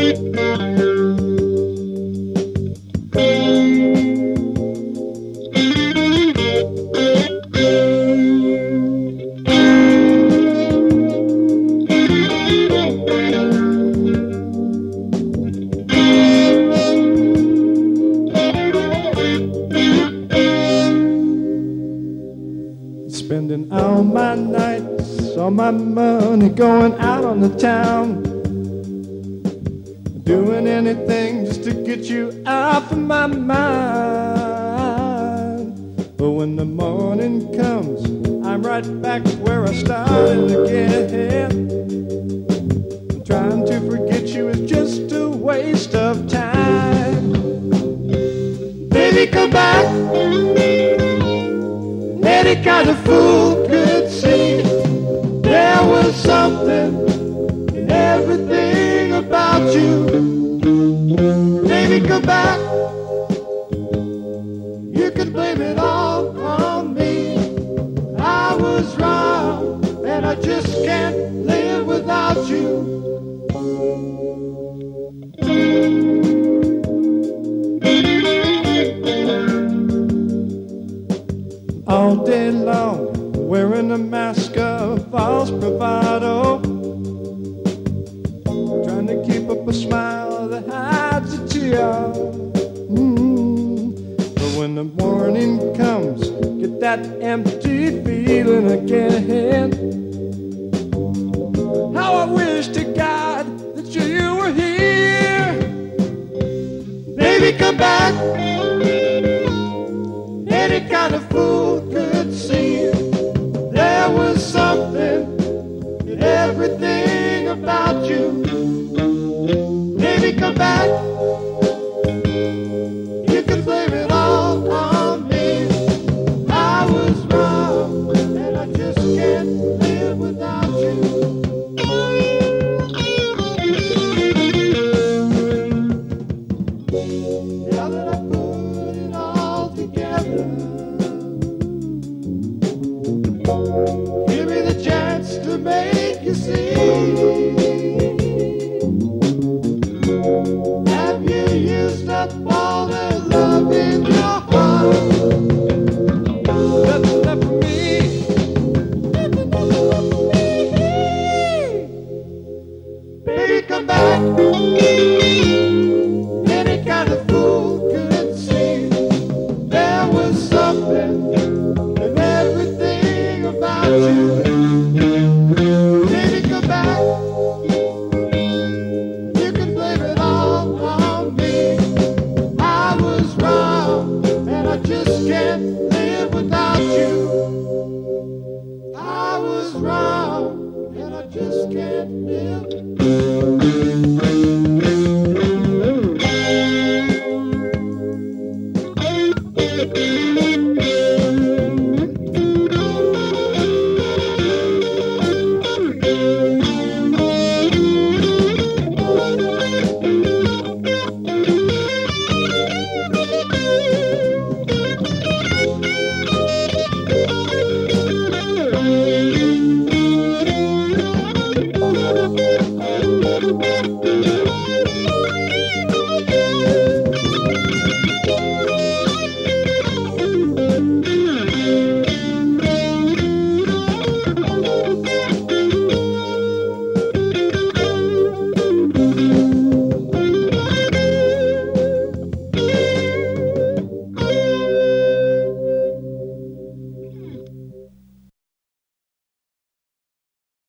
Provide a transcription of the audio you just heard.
Spending all my nights, all my money going out on the town, doing anything just to get you out of my mind. But when the morning comes, I'm right back where I started again. Trying to forget you is just a waste of time. Baby, come back. Any kind of fool could see there was something in everything about you. Baby, come back. You can blame it all on me. I was wrong, and I just can't live without you. All day long, wearing a mask of false bravado, trying to keep up a smile that hides a tear. But when the morning comes, get that empty feeling again. How I wish to God that you were here. Baby, come back. Any kind of fool could see there was something in everything about you.